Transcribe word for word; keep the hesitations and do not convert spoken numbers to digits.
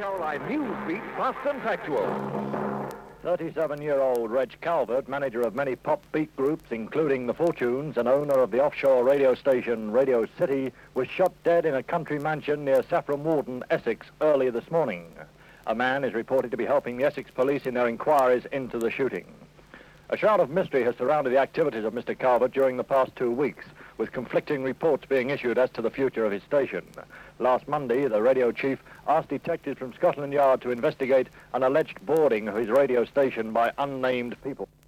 Caroline Newsbeat, fast and factual. thirty-seven-year-old Reg Calvert, manager of many pop beat groups, including The Fortunes, and owner of the offshore radio station Radio City, was shot dead in a country mansion near Saffron Walden, Essex, early this morning. A man is reported to be helping the Essex police in their inquiries into the shooting. A shroud of mystery has surrounded the activities of Mister Calvert during the past two weeks, with conflicting reports being issued as to the future of his station. Last Monday, the radio chief asked detectives from Scotland Yard to investigate an alleged boarding of his radio station by unnamed people.